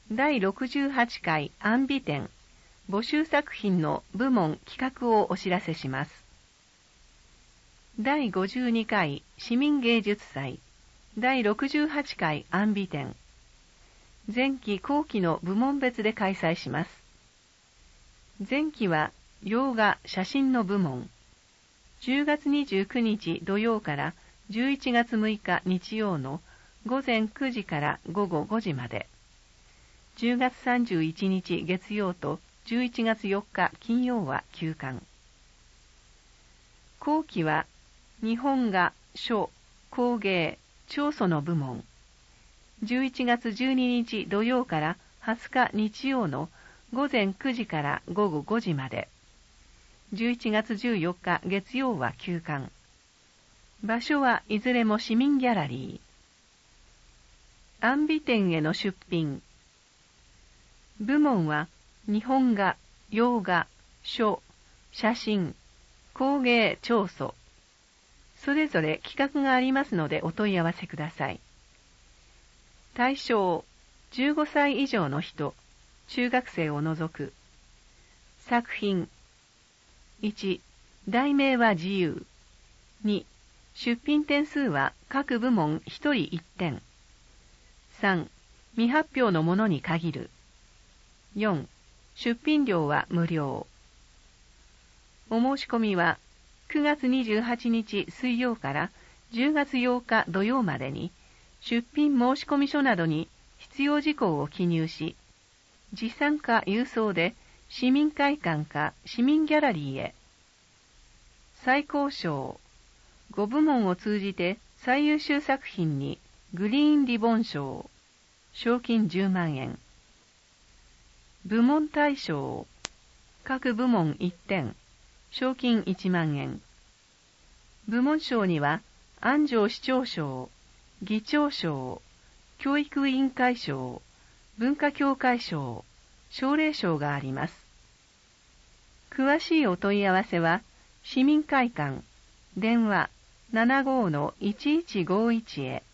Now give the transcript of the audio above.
第68回安美展募集作品の部門企画をお知らせします。第52回市民芸術祭第68回安美展前期後期の部門別で開催します。前期は洋画写真の部門、10月29日土曜から11月6日日曜の午前9時から午後5時まで、10月31日月曜と11月4日金曜は休館。後期は日本画、書、工芸、彫塑の部門、11月12日土曜から20日日曜の午前9時から午後5時まで、11月14日月曜は休館。場所はいずれも市民ギャラリー。安美展への出品。部門は日本画、洋画、書、写真、工芸、彫塑。それぞれ企画がありますのでお問い合わせください。対象、15歳以上の人、中学生を除く。作品。1、題名は自由。2、出品点数は各部門1人1点。3、未発表のものに限る。4、出品料は無料。お申し込みは9月28日水曜から10月8日土曜までに出品申込書などに必要事項を記入し、持参か郵送で市民会館か市民ギャラリーへ。最高賞、5部門を通じて最優秀作品にグリーンリボン賞、賞金10万円。部門大賞、各部門1点、賞金1万円。部門賞には安城市長賞、議長賞、教育委員会賞、文化協会賞、奨励賞があります。詳しいお問い合わせは市民会館、電話 75-1151 へ。